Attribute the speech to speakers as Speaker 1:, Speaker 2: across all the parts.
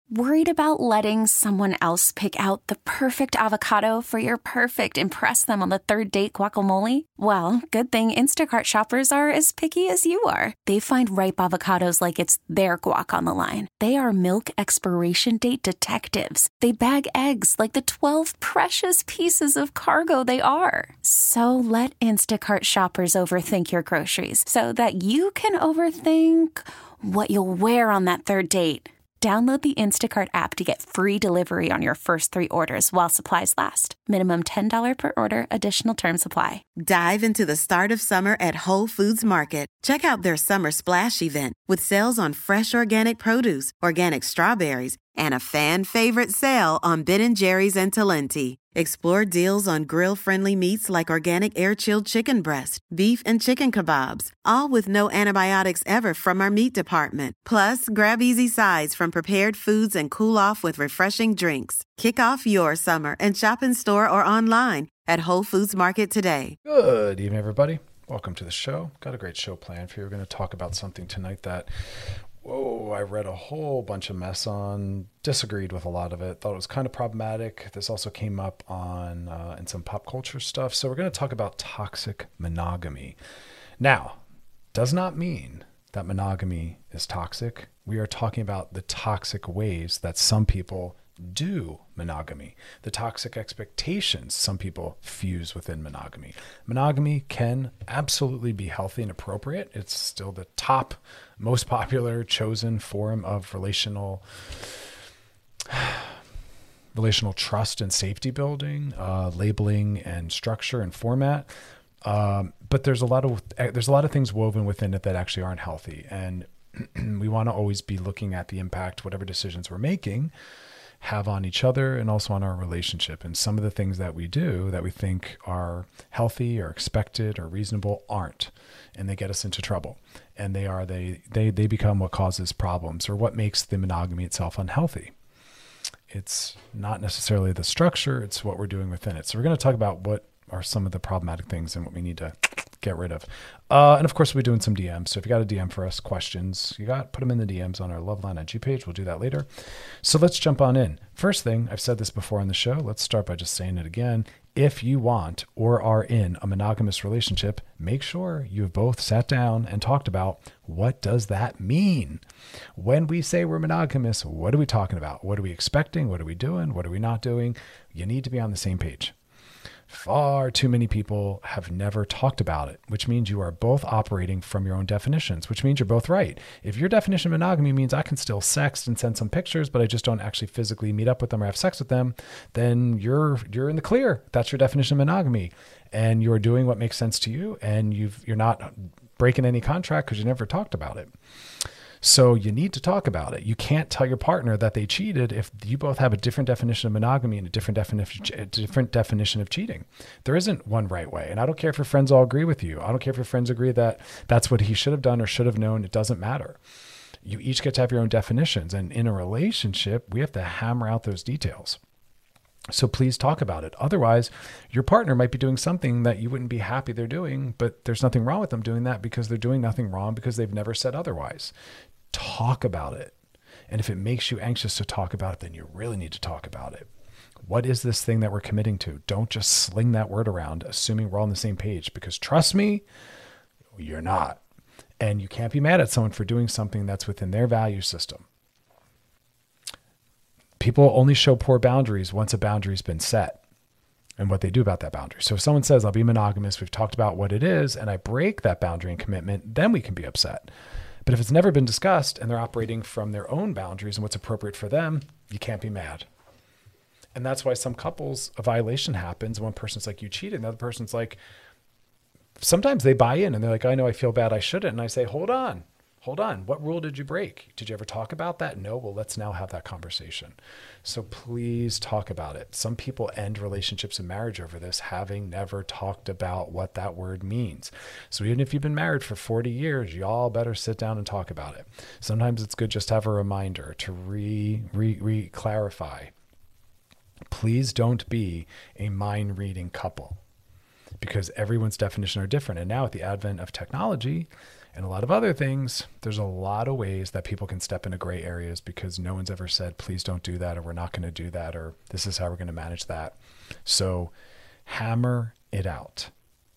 Speaker 1: Worried about letting someone else pick out the perfect avocado for your perfect impress them on the third date guacamole? Well, good thing Instacart shoppers are as picky as you are. They find ripe avocados like it's their guac on the line. They are milk expiration date detectives. They bag eggs like the 12 precious pieces of cargo they are. So let Instacart shoppers overthink your groceries so that you can overthink what you'll wear on that third date. Download the Instacart app to get free delivery on your first 3 orders while supplies last. Minimum $10 per order. Additional terms apply.
Speaker 2: Dive into the start of summer at Whole Foods Market. Check out their Summer Splash event with sales on fresh organic produce, organic strawberries, and a fan-favorite sale on Ben & Jerry's and Talenti. Explore deals on grill-friendly meats like organic air-chilled chicken breast, beef and chicken kebabs, all with no antibiotics ever from our meat department. Plus, grab easy sides from prepared foods and cool off with refreshing drinks. Kick off your summer and shop in store or online at Whole Foods Market today.
Speaker 3: Good evening, everybody. Welcome to the show. Got a great show planned for you. We're going to talk about something tonight that I read a whole bunch of mess on, disagreed with a lot of it, thought it was kind of problematic. This also came up on in some pop culture stuff. So we're going to talk about toxic monogamy. Now, does not mean that monogamy is toxic. We are talking about the toxic ways that some people do monogamy, the toxic expectations some people fuse within monogamy. Monogamy can absolutely be healthy and appropriate. It's still the top, most popular chosen form of relational trust and safety building, labeling and structure and format. But there's a lot of things woven within it that actually aren't healthy. And we want to always be looking at the impact, whatever decisions we're making have on each other and also on our relationship. And some of the things that we do that we think are healthy or expected or reasonable aren't, and they get us into trouble. And they become what causes problems or what makes the monogamy itself unhealthy. It's not necessarily the structure, it's what we're doing within it. So we're going to talk about what are some of the problematic things and what we need to get rid of. And of course, we'll be doing some DMs. So if you got a DM for us, questions, put them in the DMs on our Loveline IG page. We'll do that later. So let's jump on in. First thing, I've said this before on the show. Let's start by just saying it again. If you want or are in a monogamous relationship, make sure you've both sat down and talked about what does that mean? When we say we're monogamous, what are we talking about? What are we expecting? What are we doing? What are we not doing? You need to be on the same page. Far too many people have never talked about it, which means you are both operating from your own definitions, which means you're both right. If your definition of monogamy means I can still sext and send some pictures, but I just don't actually physically meet up with them or have sex with them, then you're in the clear. That's your definition of monogamy. And you're doing what makes sense to you, and you're not breaking any contract because you never talked about it. So you need to talk about it. You can't tell your partner that they cheated if you both have a different definition of monogamy and a different definition of cheating. There isn't one right way. And I don't care if your friends all agree with you. I don't care if your friends agree that that's what he should have done or should have known. It doesn't matter. You each get to have your own definitions. And in a relationship, we have to hammer out those details. So please talk about it. Otherwise, your partner might be doing something that you wouldn't be happy they're doing, but there's nothing wrong with them doing that because they're doing nothing wrong because they've never said otherwise. Talk about it. And if it makes you anxious to talk about it, then you really need to talk about it. What is this thing that we're committing to? Don't just sling that word around, assuming we're all on the same page, because trust me, you're not. And you can't be mad at someone for doing something that's within their value system. People only show poor boundaries once a boundary's been set and what they do about that boundary. So if someone says, I'll be monogamous, we've talked about what it is, and I break that boundary and commitment, then we can be upset. But if it's never been discussed and they're operating from their own boundaries and what's appropriate for them, you can't be mad. And that's why some couples, a violation happens. One person's like, you cheated. And the other person's like, sometimes they buy in and they're like, I know I feel bad, I shouldn't. And I say, hold on. What rule did you break? Did you ever talk about that? No. Well, let's now have that conversation. So please talk about it. Some people end relationships and marriage over this, having never talked about what that word means. So even if you've been married for 40 years, y'all better sit down and talk about it. Sometimes it's good just to have a reminder to clarify. Please don't be a mind reading couple, because everyone's definition are different. And now with the advent of technology And a lot of other things, there's a lot of ways that people can step into gray areas because no one's ever said, please don't do that, or we're not going to do that, or this is how we're going to manage that. So hammer it out.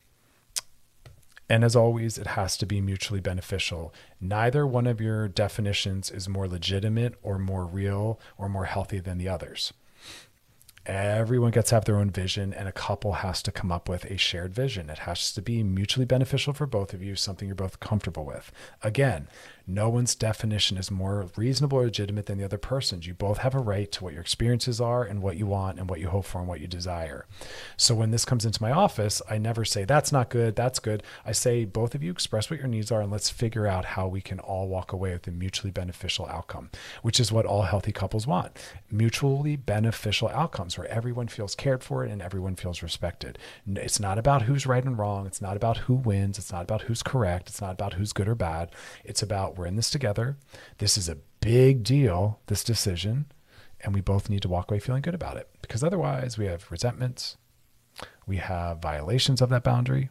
Speaker 3: And as always, it has to be mutually beneficial. Neither one of your definitions is more legitimate or more real or more healthy than the others. Everyone gets to have their own vision, and a couple has to come up with a shared vision. It has to be mutually beneficial for both of you, something you're both comfortable with. Again, no one's definition is more reasonable or legitimate than the other person's. You both have a right to what your experiences are and what you want and what you hope for and what you desire. So when this comes into my office, I never say, that's not good, that's good. I say, both of you express what your needs are, and let's figure out how we can all walk away with a mutually beneficial outcome, which is what all healthy couples want. Mutually beneficial outcomes where everyone feels cared for and everyone feels respected. It's not about who's right and wrong. It's not about who wins. It's not about who's correct. It's not about who's good or bad. It's about, we're in this together. This is a big deal, this decision, and we both need to walk away feeling good about it, because otherwise we have resentments, we have violations of that boundary,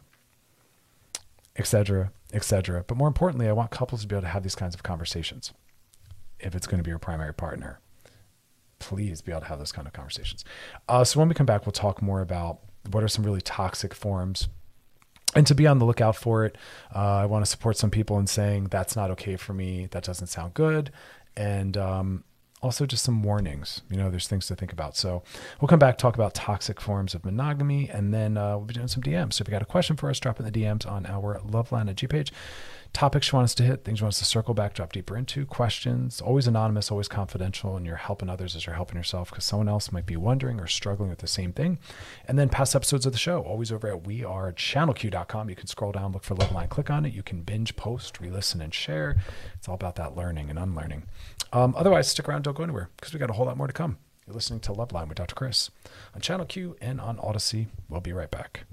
Speaker 3: etc., etc. But more importantly, I want couples to be able to have these kinds of conversations. If it's going to be your primary partner, please be able to have those kind of conversations. So when we come back, we'll talk more about what are some really toxic forms, and to be on the lookout for it. I want to support some people in saying that's not okay for me. That doesn't sound good. And also just some warnings. There's things to think about. So we'll come back, talk about toxic forms of monogamy, and then we'll be doing some DMs. So if you got a question for us, drop in the DMs on our Loveline IG page. Topics you want us to hit, things you want us to circle back, drop deeper into, questions, always anonymous, always confidential, and you're helping others as you're helping yourself, because someone else might be wondering or struggling with the same thing. And then past episodes of the show, always over at wearechannelq.com. You can scroll down, look for Loveline, click on it. You can binge, post, re-listen, and share. It's all about that learning and unlearning. Otherwise, stick around, don't go anywhere, because we got a whole lot more to come. You're listening to Loveline with Dr. Chris on Channel Q and on Odyssey. We'll be right back.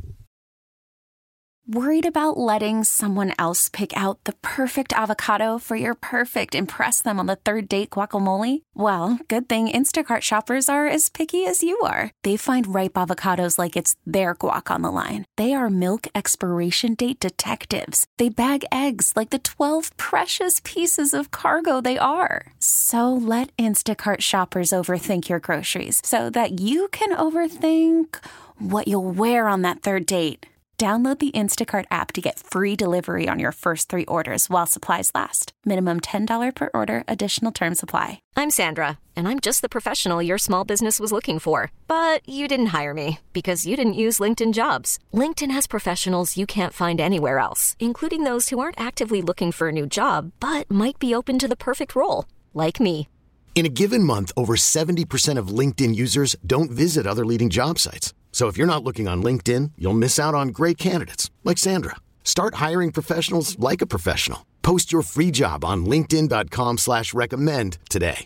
Speaker 1: Worried about letting someone else pick out the perfect avocado for your perfect impress them on the third date guacamole? Well, good thing Instacart shoppers are as picky as you are. They find ripe avocados like it's their guac on the line. They are milk expiration date detectives. They bag eggs like the 12 precious pieces of cargo they are. So let Instacart shoppers overthink your groceries so that you can overthink what you'll wear on that third date. Download the Instacart app to get free delivery on your first 3 orders while supplies last. Minimum $10 per order. Additional terms apply.
Speaker 4: I'm Sandra, and I'm just the professional your small business was looking for. But you didn't hire me because you didn't use LinkedIn Jobs. LinkedIn has professionals you can't find anywhere else, including those who aren't actively looking for a new job, but might be open to the perfect role, like me.
Speaker 5: In a given month, over 70% of LinkedIn users don't visit other leading job sites. So if you're not looking on LinkedIn, you'll miss out on great candidates like Sandra. Start hiring professionals like a professional. Post your free job on linkedin.com/recommend today.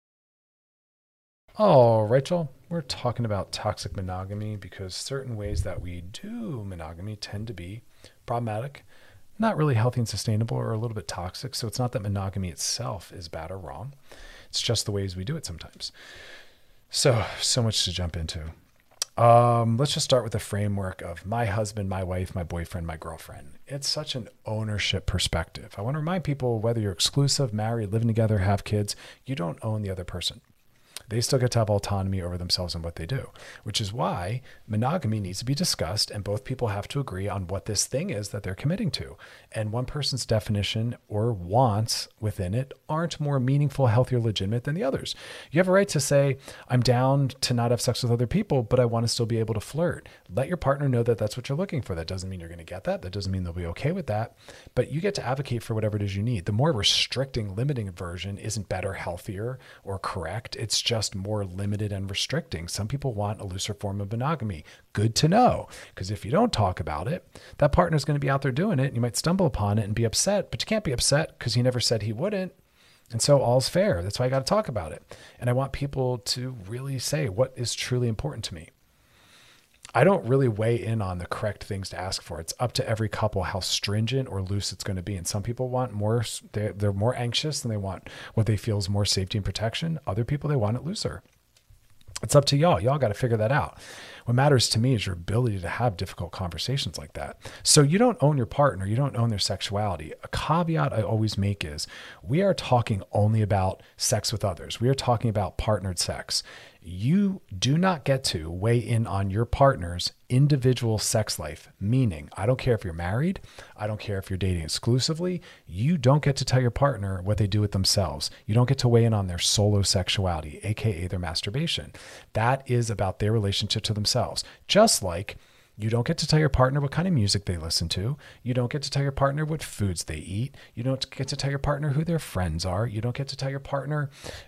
Speaker 3: All right, y'all. We're talking about toxic monogamy because certain ways that we do monogamy tend to be problematic, not really healthy and sustainable, or a little bit toxic. So it's not that monogamy itself is bad or wrong. It's just the ways we do it sometimes. So much to jump into. Let's just start with the framework of my husband, my wife, my boyfriend, my girlfriend. It's such an ownership perspective. I want to remind people, whether you're exclusive, married, living together, have kids, you don't own the other person. They still get to have autonomy over themselves and what they do, which is why monogamy needs to be discussed, and both people have to agree on what this thing is that they're committing to. And one person's definition or wants within it aren't more meaningful, healthy, or legitimate than the others. You have a right to say, I'm down to not have sex with other people, but I want to still be able to flirt. Let your partner know that that's what you're looking for. That doesn't mean you're going to get that. That doesn't mean they'll be okay with that. But you get to advocate for whatever it is you need. The more restricting, limiting version isn't better, healthier, or correct. It's just more limited and restricting. Some people want a looser form of monogamy. Good to know, because if you don't talk about it, that partner's going to be out there doing it, and you might stumble upon it and be upset, but you can't be upset because he never said he wouldn't. And so all's fair. That's why I got to talk about it. And I want people to really say what is truly important to me. I don't really weigh in on the correct things to ask for. It's up to every couple how stringent or loose it's going to be. And some people want more, they're more anxious and they want what they feel is more safety and protection. Other people, they want it looser. It's up to y'all. Y'all got to figure that out. What matters to me is your ability to have difficult conversations like that. So you don't own your partner. You don't own their sexuality. A caveat I always make is we are talking only about sex with others. We are talking about partnered sex. You do not get to weigh in on your partner's individual sex life, meaning I don't care if you're married. I don't care if you're dating exclusively. You don't get to tell your partner what they do with themselves. You don't get to weigh in on their solo sexuality, AKA their masturbation. That is about their relationship to themselves. Just like you don't get to tell your partner what kind of music they listen to. You don't get to tell your partner what foods they eat. You don't get to tell your partner who their friends are. You don't get to tell your partner,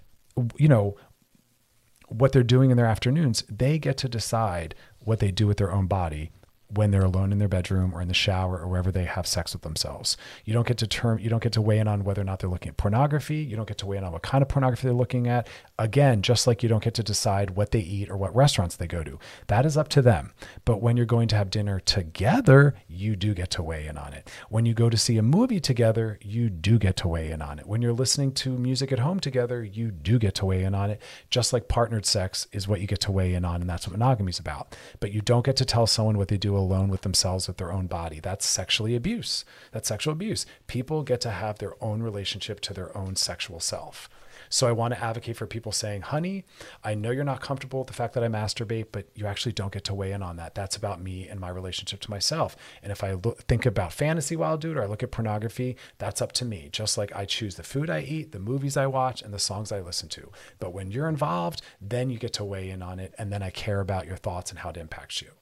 Speaker 3: what they're doing in their afternoons. They get to decide what they do with their own body when they're alone in their bedroom or in the shower or wherever they have sex with themselves. You don't get to weigh in on whether or not they're looking at pornography. You don't get to weigh in on what kind of pornography they're looking at. Again, just like you don't get to decide what they eat or what restaurants they go to. That is up to them. But when you're going to have dinner together, you do get to weigh in on it. When you go to see a movie together, you do get to weigh in on it. When you're listening to music at home together, you do get to weigh in on it. Just like partnered sex is what you get to weigh in on, and that's what monogamy is about. But you don't get to tell someone what they do alone with themselves, with their own body. That's sexually abuse. That's sexual abuse. People get to have their own relationship to their own sexual self. So I want to advocate for people saying, honey, I know you're not comfortable with the fact that I masturbate, but you actually don't get to weigh in on that. That's about me and my relationship to myself. And if I think about fantasy while I do it, or I look at pornography, that's up to me. Just like I choose the food I eat, the movies I watch, and the songs I listen to. But when you're involved, then you get to weigh in on it. And then I care about your thoughts and how it impacts you.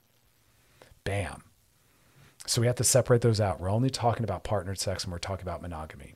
Speaker 3: Bam. So we have to separate those out. We're only talking about partnered sex and we're talking about monogamy.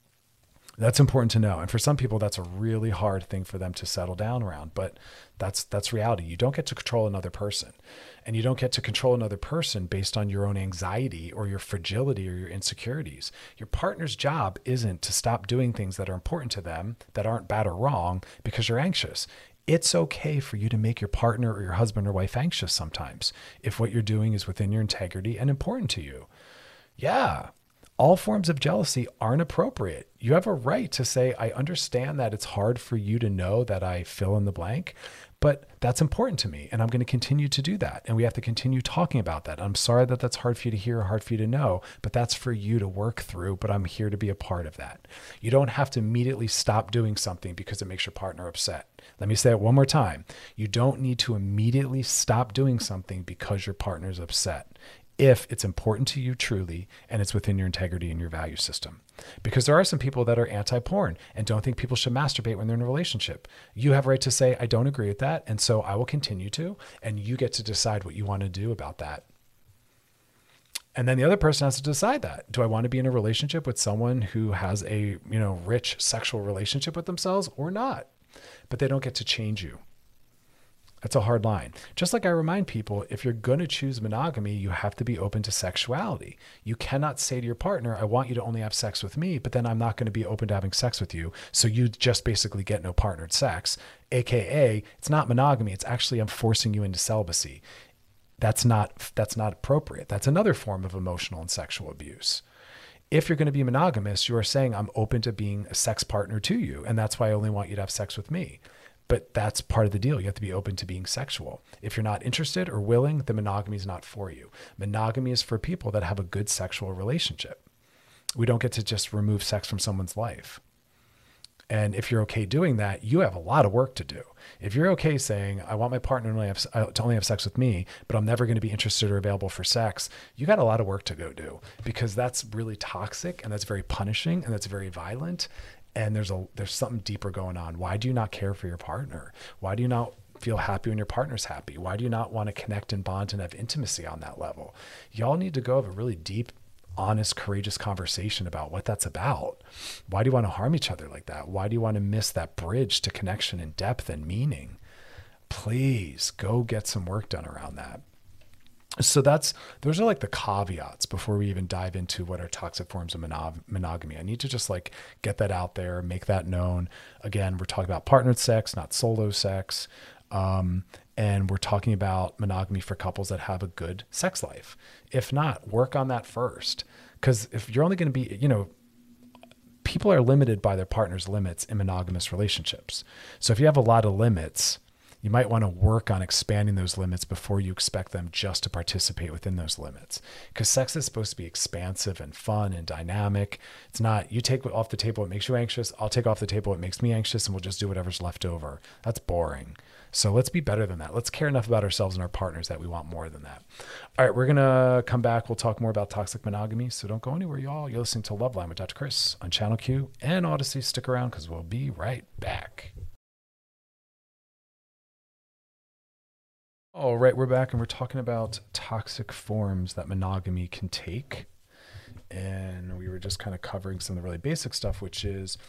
Speaker 3: That's important to know. And for some people, that's a really hard thing for them to settle down around, but that's reality. You don't get to control another person, and you don't get to control another person based on your own anxiety or your fragility or your insecurities. Your partner's job isn't to stop doing things that are important to them, that aren't bad or wrong, because you're anxious. It's okay for you to make your partner or your husband or wife anxious sometimes if what you're doing is within your integrity and important to you. Yeah. All forms of jealousy aren't appropriate. You have a right to say, I understand that it's hard for you to know that I fill in the blank, but that's important to me and I'm going to continue to do that. And we have to continue talking about that. I'm sorry that that's hard for you to hear or hard for you to know, but that's for you to work through, but I'm here to be a part of that. You don't have to immediately stop doing something because it makes your partner upset. Let me say it one more time. You don't need to immediately stop doing something because your partner's upset, if it's important to you truly and it's within your integrity and your value system. Because there are some people that are anti-porn and don't think people should masturbate when they're in a relationship. You have a right to say, I don't agree with that, and so I will continue to, and you get to decide what you want to do about that. And then the other person has to decide that. Do I want to be in a relationship with someone who has a, rich sexual relationship with themselves or not? But they don't get to change you. That's a hard line. Just like I remind people, if you're going to choose monogamy, you have to be open to sexuality. You cannot say to your partner, I want you to only have sex with me, but then I'm not going to be open to having sex with you. So you just basically get no partnered sex, AKA it's not monogamy. It's actually, I'm forcing you into celibacy. That's not appropriate. That's another form of emotional and sexual abuse. If you're going to be monogamous, you are saying I'm open to being a sex partner to you. And that's why I only want you to have sex with me. But that's part of the deal. You have to be open to being sexual. If you're not interested or willing, then monogamy is not for you. Monogamy is for people that have a good sexual relationship. We don't get to just remove sex from someone's life. And if you're okay doing that, you have a lot of work to do. If you're okay saying, I want my partner to only have sex with me, but I'm never going to be interested or available for sex, you got a lot of work to go do, because that's really toxic and that's very punishing and that's very violent. And there's something deeper going on. Why do you not care for your partner? Why do you not feel happy when your partner's happy? Why do you not want to connect and bond and have intimacy on that level? Y'all need to go have a really deep, honest, courageous conversation about what that's about. Why do you want to harm each other like that? Why do you want to miss that bridge to connection and depth and meaning? Please go get some work done around that. So those are like the caveats before we even dive into what are toxic forms of monogamy. I need to just get that out there, make that known. Again, we're talking about partnered sex, not solo sex. And we're talking about monogamy for couples that have a good sex life. If not, work on that first. Because if you're only going to be, people are limited by their partner's limits in monogamous relationships. So if you have a lot of limits, You might want to work on expanding those limits before you expect them just to participate within those limits. Because sex is supposed to be expansive and fun and dynamic. It's not, you take off the table what makes you anxious, I'll take off the table what makes me anxious, and we'll just do whatever's left over. That's boring. So let's be better than that. Let's care enough about ourselves and our partners that we want more than that. All right, we're going to come back. We'll talk more about toxic monogamy. So don't go anywhere, y'all. You're listening to Loveline with Dr. Chris on Channel Q and Odyssey. Stick around because we'll be right back. All right, we're back and we're talking about toxic forms that monogamy can take. And we were just kind of covering some of the really basic stuff, which is,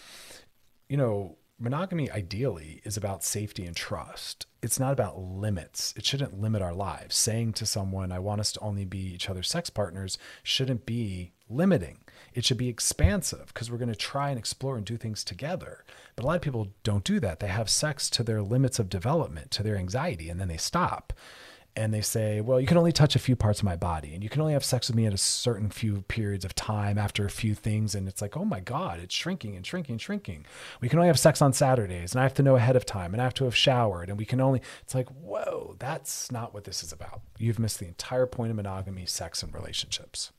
Speaker 3: monogamy ideally is about safety and trust. It's not about limits. It shouldn't limit our lives. Saying to someone, I want us to only be each other's sex partners, shouldn't be limiting. It should be expansive because we're going to try and explore and do things together. But a lot of people don't do that. They have sex to their limits of development, to their anxiety, and then they stop. And they say, well, you can only touch a few parts of my body and you can only have sex with me at a certain few periods of time after a few things. And it's like, oh my God, it's shrinking and shrinking and shrinking. We can only have sex on Saturdays and I have to know ahead of time and I have to have showered and we can only, it's like, whoa, that's not what this is about. You've missed the entire point of monogamy, sex, and relationships.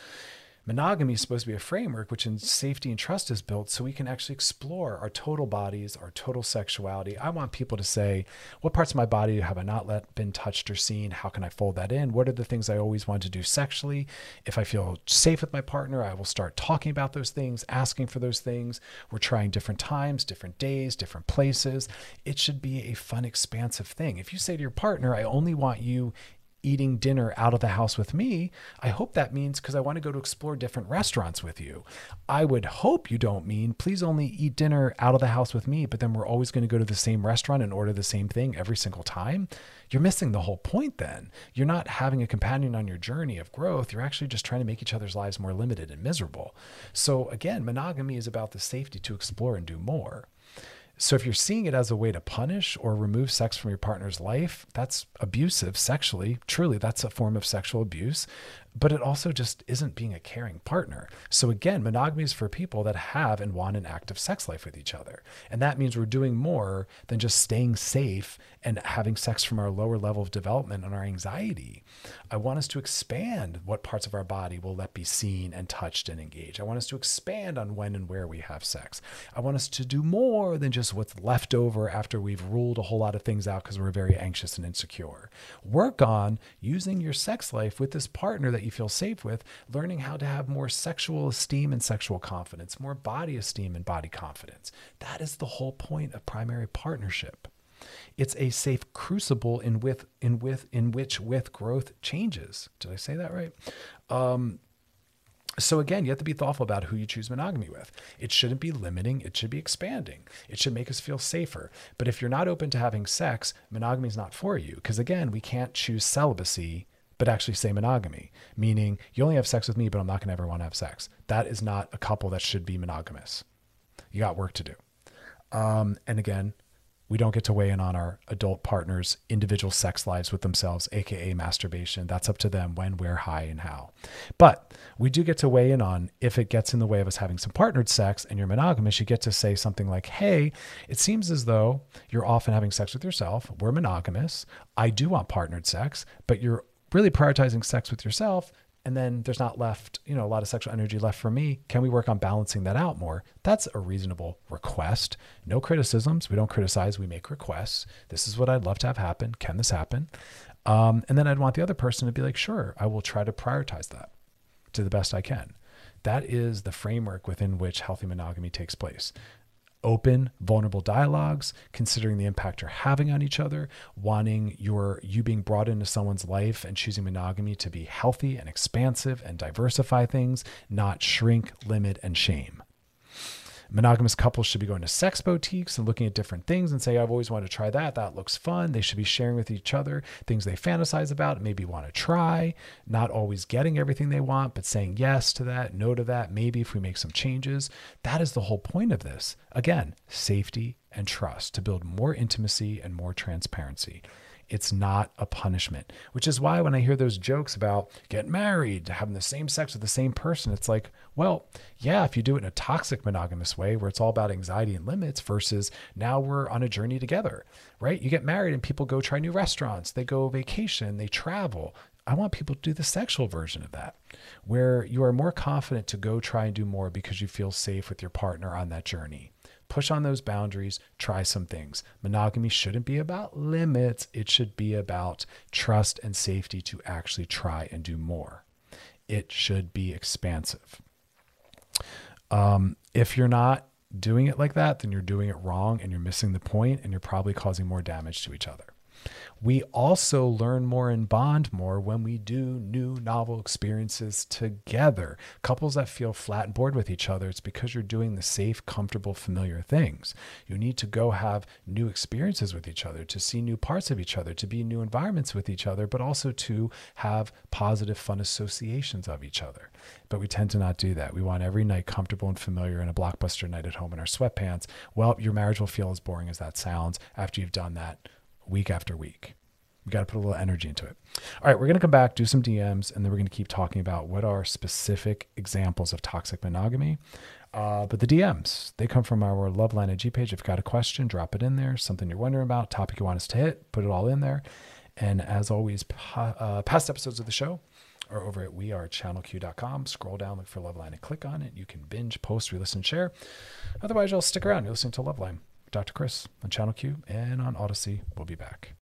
Speaker 3: Monogamy is supposed to be a framework which in safety and trust is built so we can actually explore our total bodies, our total sexuality. I want people to say, what parts of my body have I not been touched or seen? How can I fold that in? What are the things I always want to do sexually? If I feel safe with my partner, I will start talking about those things, asking for those things. We're trying different times, different days, different places. It should be a fun, expansive thing. If you say to your partner, I only want you eating dinner out of the house with me, I hope that means because I want to go to explore different restaurants with you. I would hope you don't mean please only eat dinner out of the house with me, but then we're always going to go to the same restaurant and order the same thing every single time. You're missing the whole point then. You're not having a companion on your journey of growth. You're actually just trying to make each other's lives more limited and miserable. So again, monogamy is about the safety to explore and do more. So if you're seeing it as a way to punish or remove sex from your partner's life, that's abusive sexually. Truly, that's a form of sexual abuse. But it also just isn't being a caring partner. So again, monogamy is for people that have and want an active sex life with each other. And that means we're doing more than just staying safe and having sex from our lower level of development and our anxiety. I want us to expand what parts of our body will let be seen and touched and engaged. I want us to expand on when and where we have sex. I want us to do more than just what's left over after we've ruled a whole lot of things out because we're very anxious and insecure. Work on using your sex life with this partner that you feel safe with, learning how to have more sexual esteem and sexual confidence, more body esteem and body confidence. That is the whole point of primary partnership. It's a safe crucible in which growth changes. Did I say that right? So again, you have to be thoughtful about who you choose monogamy with. It shouldn't be limiting. It should be expanding. It should make us feel safer. But if you're not open to having sex, monogamy is not for you. Because again, we can't choose celibacy, but actually say monogamy, meaning you only have sex with me, but I'm not going to ever want to have sex. That is not a couple that should be monogamous. You got work to do. And again, we don't get to weigh in on our adult partners' individual sex lives with themselves, aka masturbation. That's up to them when, where, how, and how. But we do get to weigh in on if it gets in the way of us having some partnered sex and you're monogamous, you get to say something like, hey, it seems as though you're often having sex with yourself. We're monogamous. I do want partnered sex, but you're really prioritizing sex with yourself. And then there's not left, a lot of sexual energy left for me. Can we work on balancing that out more? That's a reasonable request. No criticisms. We don't criticize. We make requests. This is what I'd love to have happen. Can this happen? And then I'd want the other person to be like, sure, I will try to prioritize that to the best I can. That is the framework within which healthy monogamy takes place. Open, vulnerable dialogues, considering the impact you're having on each other, wanting you being brought into someone's life and choosing monogamy to be healthy and expansive and diversify things, not shrink, limit, and shame. Monogamous couples should be going to sex boutiques and looking at different things and say, I've always wanted to try that. That looks fun. They should be sharing with each other things they fantasize about, maybe want to try, not always getting everything they want, but saying yes to that, no to that, maybe if we make some changes. That is the whole point of this. Again, safety and trust to build more intimacy and more transparency. It's not a punishment, which is why when I hear those jokes about getting married, having the same sex with the same person, it's like, well, yeah, if you do it in a toxic monogamous way where it's all about anxiety and limits versus now we're on a journey together, right? You get married and people go try new restaurants, they go vacation, they travel. I want people to do the sexual version of that, where you are more confident to go try and do more because you feel safe with your partner on that journey. Push on those boundaries, try some things. Monogamy shouldn't be about limits. It should be about trust and safety to actually try and do more. It should be expansive. If you're not doing it like that, then you're doing it wrong and you're missing the point and you're probably causing more damage to each other. We also learn more and bond more when we do new novel experiences together. Couples that feel flat and bored with each other, it's because you're doing the safe, comfortable, familiar things. You need to go have new experiences with each other, to see new parts of each other, to be in new environments with each other, but also to have positive, fun associations of each other. But we tend to not do that. We want every night comfortable and familiar and a blockbuster night at home in our sweatpants. Well, your marriage will feel as boring as that sounds after you've done that week after week. We got to put a little energy into it. All right, we're going to come back, do some DMs, and then we're going to keep talking about what are specific examples of toxic monogamy. But the DMs, they come from our Loveline IG page. If you've got a question, drop it in there. Something you're wondering about, topic you want us to hit, put it all in there. And as always, past episodes of the show are over at wearechannelq.com. Scroll down, look for Loveline, and click on it. You can binge, post, re-listen, share. Otherwise, you'll stick around. You're listening to Loveline. Dr. Chris on Channel Q and on Odyssey. We'll be back.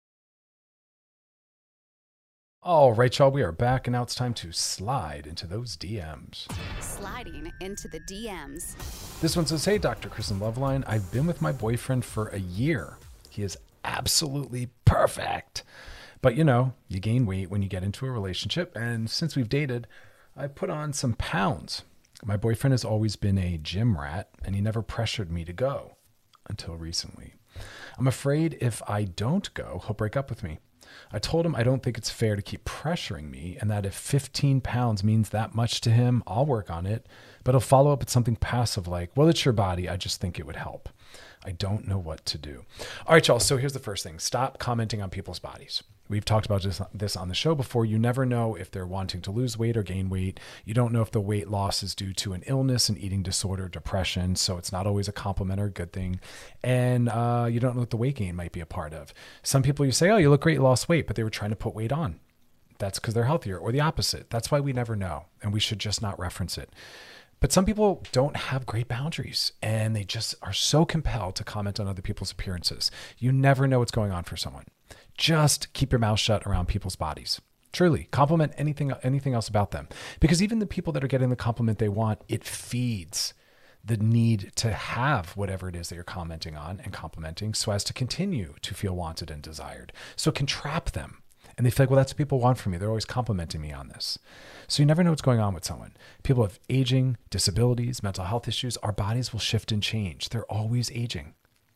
Speaker 3: All right, y'all, we are back, and now it's time to slide into those DMs.
Speaker 6: Sliding into the DMs.
Speaker 3: This one says, hey, Dr. Chris and Loveline, I've been with my boyfriend for a year. He is absolutely perfect. But, you know, you gain weight when you get into a relationship, and since we've dated, I put on some pounds. My boyfriend has always been a gym rat, and he never pressured me to go. Until recently. I'm afraid if I don't go, he'll break up with me. I told him I don't think it's fair to keep pressuring me and that if 15 pounds means that much to him, I'll work on it. But he'll follow up with something passive like, well, it's your body. I just think it would help. I don't know what to do. All right, y'all. So here's the first thing. Stop commenting on people's bodies. We've talked about this on the show before. You never know if they're wanting to lose weight or gain weight. You don't know if the weight loss is due to an illness, an eating disorder, depression. So it's not always a compliment or a good thing. And you don't know what the weight gain might be a part of. Some people you say, oh, you look great, you lost weight, but they were trying to put weight on. That's because they're healthier, or the opposite. That's why we never know. And we should just not reference it. But some people don't have great boundaries and they just are so compelled to comment on other people's appearances. You never know what's going on for someone. Just keep your mouth shut around people's bodies. Truly, compliment anything else about them. Because even the people that are getting the compliment they want, it feeds the need to have whatever it is that you're commenting on and complimenting so as to continue to feel wanted and desired. So it can trap them. And they feel like, well, that's what people want from me. They're always complimenting me on this. So you never know what's going on with someone. People have aging, disabilities, mental health issues. Our bodies will shift and change. They're always aging.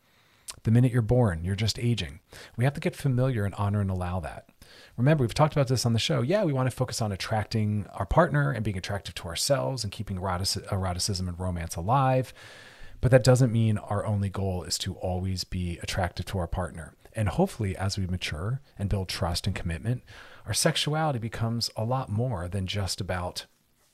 Speaker 3: The minute you're born, you're just aging. We have to get familiar and honor and allow that. Remember, we've talked about this on the show. Yeah, we want to focus on attracting our partner and being attractive to ourselves and keeping eroticism and romance alive. But that doesn't mean our only goal is to always be attractive to our partner. And hopefully, as we mature and build trust and commitment, our sexuality becomes a lot more than just about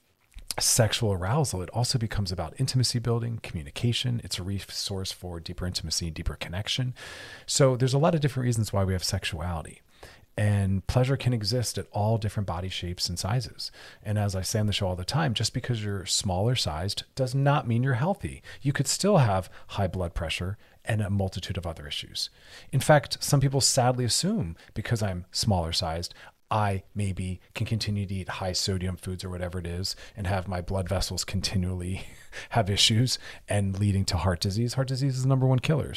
Speaker 3: sexual arousal. It also becomes about intimacy building, communication. It's a resource for deeper intimacy, deeper connection. So there's a lot of different reasons why we have sexuality. And pleasure can exist at all different body shapes and sizes. And as I say on the show all the time, just because you're smaller sized does not mean you're healthy. You could still have high blood pressure and a multitude of other issues. In fact, some people sadly assume because I'm smaller sized, I maybe can continue to eat high sodium foods or whatever it is and have my blood vessels continually have issues and leading to heart disease. Heart disease is the number one killer.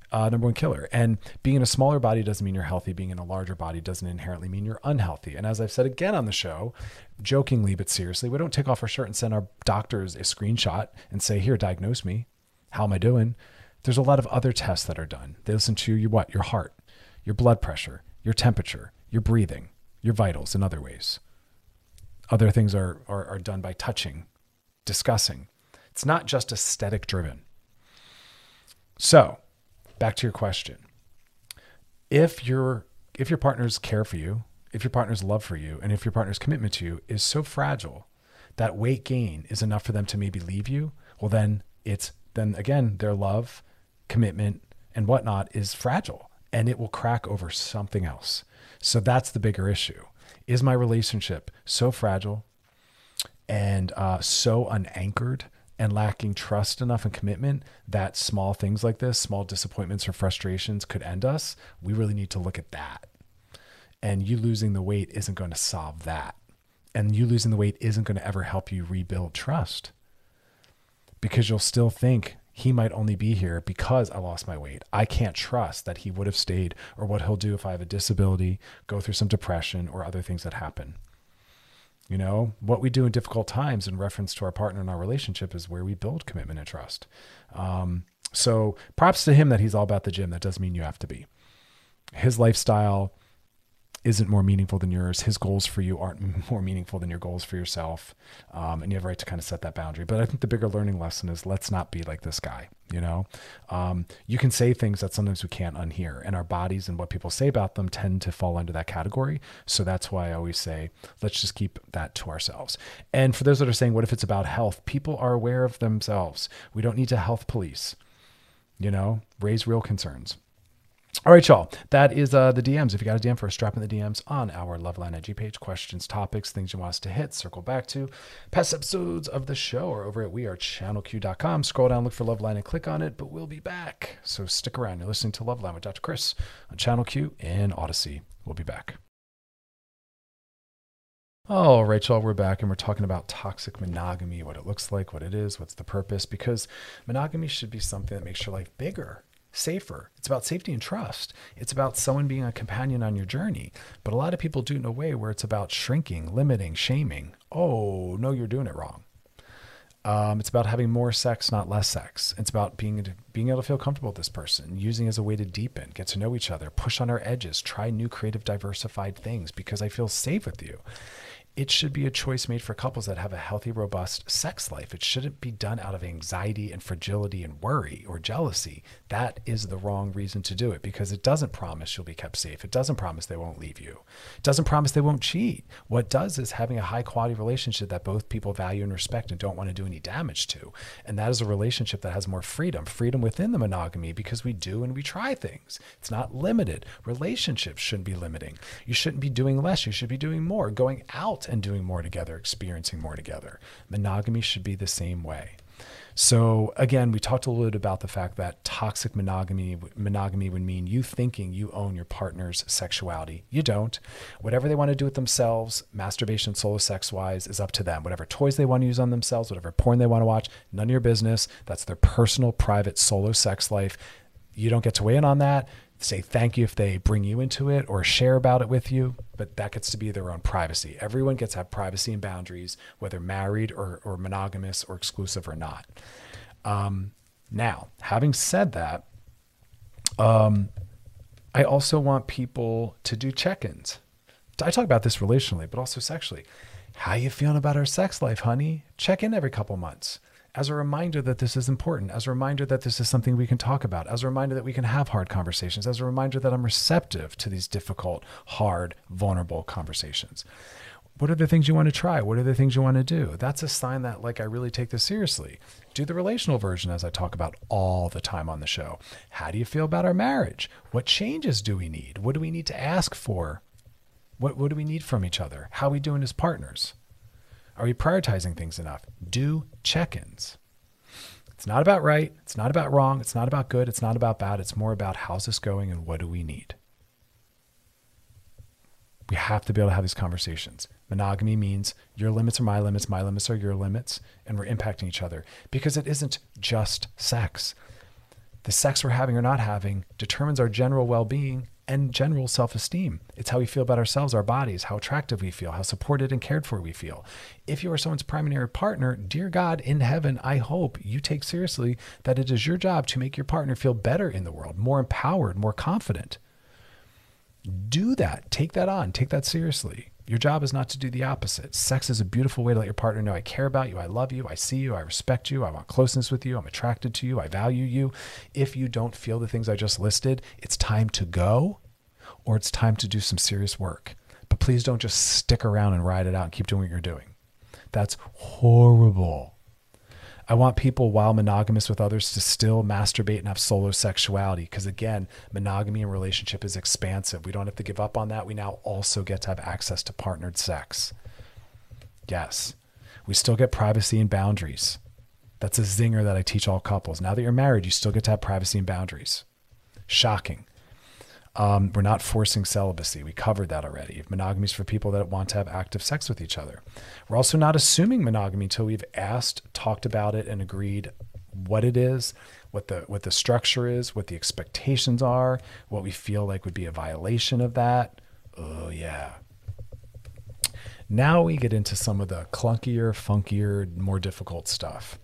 Speaker 3: And being in a smaller body doesn't mean you're healthy. Being in a larger body doesn't inherently mean you're unhealthy. And as I've said again on the show, jokingly but seriously, we don't take off our shirt and send our doctors a screenshot and say, here, diagnose me. How am I doing? There's a lot of other tests that are done. They listen to your heart, your blood pressure, your temperature, your breathing, your vitals in other ways. Other things are done by touching, discussing. It's not just aesthetic driven. So back to your question. If you're partner's care for you, if your partner's love for you, and if your partner's commitment to you is so fragile that weight gain is enough for them to maybe leave you, well, then again, their love, commitment, and whatnot is fragile, and it will crack over something else. So that's the bigger issue. Is my relationship so fragile and so unanchored and lacking trust enough and commitment that small things like this, small disappointments or frustrations could end us? We really need to look at that. And you losing the weight isn't going to solve that. And you losing the weight isn't going to ever help you rebuild trust, because you'll still think he might only be here because I lost my weight. I can't trust that he would have stayed, or what he'll do if I have a disability, go through some depression or other things that happen. You know, what we do in difficult times in reference to our partner in our relationship is where we build commitment and trust. So props to him that he's all about the gym. That doesn't mean you have to be. His lifestyle isn't more meaningful than yours. His goals for you aren't more meaningful than your goals for yourself. And you have a right to kind of set that boundary. But I think the bigger learning lesson is, let's not be like this guy. You know, you can say things that sometimes we can't unhear, and our bodies and what people say about them tend to fall under that category. So that's why I always say, let's just keep that to ourselves. And for those that are saying, what if it's about health? People are aware of themselves. We don't need to health police, you know, raise real concerns. All right, y'all. That is the DMs. If you got a DM for us, drop in the DMs on our Loveline IG page. Questions, topics, things you want us to hit, circle back to. Past episodes of the show are over at wearechannelq.com. Scroll down, look for Loveline, and click on it. But we'll be back, so stick around. You're listening to Loveline with Dr. Chris on Channel Q and Odyssey. We'll be back. All right, y'all, we're back, and we're talking about toxic monogamy, what it looks like, what it is, what's the purpose, because monogamy should be something that makes your life bigger, safer. It's about safety and trust. It's about someone being a companion on your journey. But a lot of people do it in a way where it's about shrinking, limiting, shaming. Oh, no, you're doing it wrong. It's about having more sex, not less sex. It's about being able to feel comfortable with this person, using as a way to deepen, get to know each other, push on our edges, try new creative, diversified things because I feel safe with you. It should be a choice made for couples that have a healthy, robust sex life. It shouldn't be done out of anxiety and fragility and worry or jealousy. That is the wrong reason to do it, because it doesn't promise you'll be kept safe. It doesn't promise they won't leave you. It doesn't promise they won't cheat. What it does is having a high quality relationship that both people value and respect and don't want to do any damage to. And that is a relationship that has more freedom within the monogamy, because we do and we try things. It's not limited. Relationships shouldn't be limiting. You shouldn't be doing less. You should be doing more, going out and doing more together, experiencing more together. Monogamy should be the same way. So again, we talked a little bit about the fact that toxic monogamy would mean you thinking you own your partner's sexuality. You don't. Whatever they want to do with themselves, masturbation, solo sex wise, is up to them. Whatever toys they want to use on themselves, whatever porn they want to watch, none of your business. That's their personal, private, solo sex life. You don't get to weigh in on that. Say thank you if they bring you into it or share about it with you, but that gets to be their own privacy. Everyone gets to have privacy and boundaries, whether married or monogamous or exclusive or not. Now, having said that, I also want people to do check-ins. I talk about this relationally, but also sexually. How you feeling about our sex life, honey? Check in every couple months. As a reminder that this is important, as a reminder that this is something we can talk about, as a reminder that we can have hard conversations, as a reminder that I'm receptive to these difficult, hard, vulnerable conversations. What are the things you want to try? What are the things you want to do? That's a sign that, like, I really take this seriously. Do the relational version, as I talk about all the time on the show. How do you feel about our marriage? What changes do we need? What do we need to ask for? What do we need from each other? How are we doing as partners? Are we prioritizing things enough? Do check-ins. It's not about right. It's not about wrong. It's not about good. It's not about bad. It's more about how's this going and what do we need? We have to be able to have these conversations. Monogamy means your limits are my limits are your limits, and we're impacting each other, because it isn't just sex. The sex we're having or not having determines our general well-being and general self-esteem. It's how we feel about ourselves, our bodies, how attractive we feel, how supported and cared for we feel. If you are someone's primary partner, dear God in heaven, I hope you take seriously that it is your job to make your partner feel better in the world, more empowered, more confident. Do that. Take that on. Take that seriously. Your job is not to do the opposite. Sex is a beautiful way to let your partner know I care about you, I love you, I see you, I respect you, I want closeness with you, I'm attracted to you, I value you. If you don't feel the things I just listed, it's time to go, or it's time to do some serious work. But please don't just stick around and ride it out and keep doing what you're doing. That's horrible. I want people, while monogamous with others, to still masturbate and have solo sexuality. Because again, monogamy in relationship is expansive. We don't have to give up on that. We now also get to have access to partnered sex. Yes, we still get privacy and boundaries. That's a zinger that I teach all couples. Now that you're married, you still get to have privacy and boundaries. Shocking. We're not forcing celibacy. We covered that already. Monogamy is for people that want to have active sex with each other. We're also not assuming monogamy until we've asked, talked about it, and agreed what it is, what the structure is, what the expectations are, what we feel like would be a violation of that. Oh, yeah. Now we get into some of the clunkier, funkier, more difficult stuff.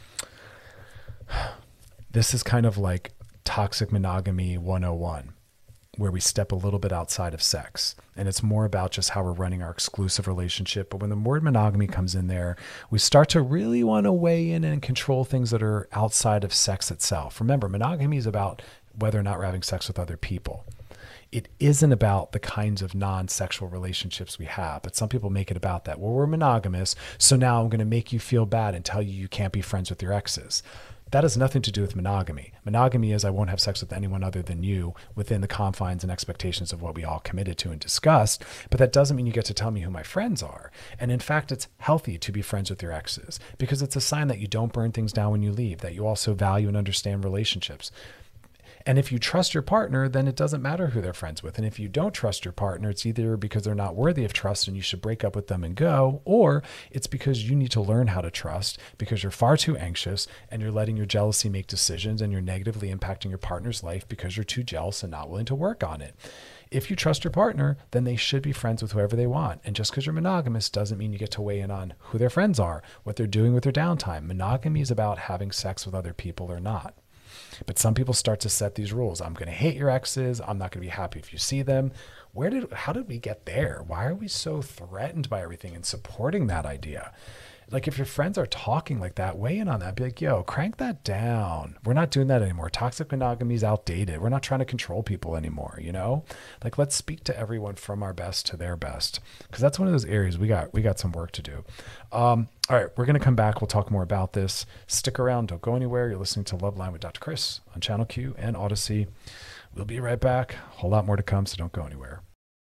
Speaker 3: This is kind of like toxic monogamy 101. Where we step a little bit outside of sex. And it's more about just how we're running our exclusive relationship. But when the word monogamy comes in there, we start to really want to weigh in and control things that are outside of sex itself. Remember, monogamy is about whether or not we're having sex with other people. It isn't about the kinds of non-sexual relationships we have, but some people make it about that. Well, we're monogamous, so now I'm going to make you feel bad and tell you you can't be friends with your exes. That has nothing to do with monogamy. Monogamy is I won't have sex with anyone other than you within the confines and expectations of what we all committed to and discussed. But that doesn't mean you get to tell me who my friends are. And in fact, it's healthy to be friends with your exes because it's a sign that you don't burn things down when you leave, that you also value and understand relationships. And if you trust your partner, then it doesn't matter who they're friends with. And if you don't trust your partner, it's either because they're not worthy of trust and you should break up with them and go, or it's because you need to learn how to trust because you're far too anxious and you're letting your jealousy make decisions and you're negatively impacting your partner's life because you're too jealous and not willing to work on it. If you trust your partner, then they should be friends with whoever they want. And just because you're monogamous doesn't mean you get to weigh in on who their friends are, what they're doing with their downtime. Monogamy is about having sex with other people or not. But some people start to set these rules. I'm going to hate your exes. I'm not going to be happy if you see them. How did we get there? Why are we so threatened by everything and supporting that idea? Like if your friends are talking like that, weigh in on that. Be like, yo, crank that down. We're not doing that anymore. Toxic monogamy is outdated. We're not trying to control people anymore, you know? Like let's speak to everyone from our best to their best. Because that's one of those areas we got some work to do. All right, we're going to come back. We'll talk more about this. Stick around. Don't go anywhere. You're listening to Love Line with Dr. Chris on Channel Q and Odyssey. We'll be right back. A whole lot more to come, so don't go anywhere.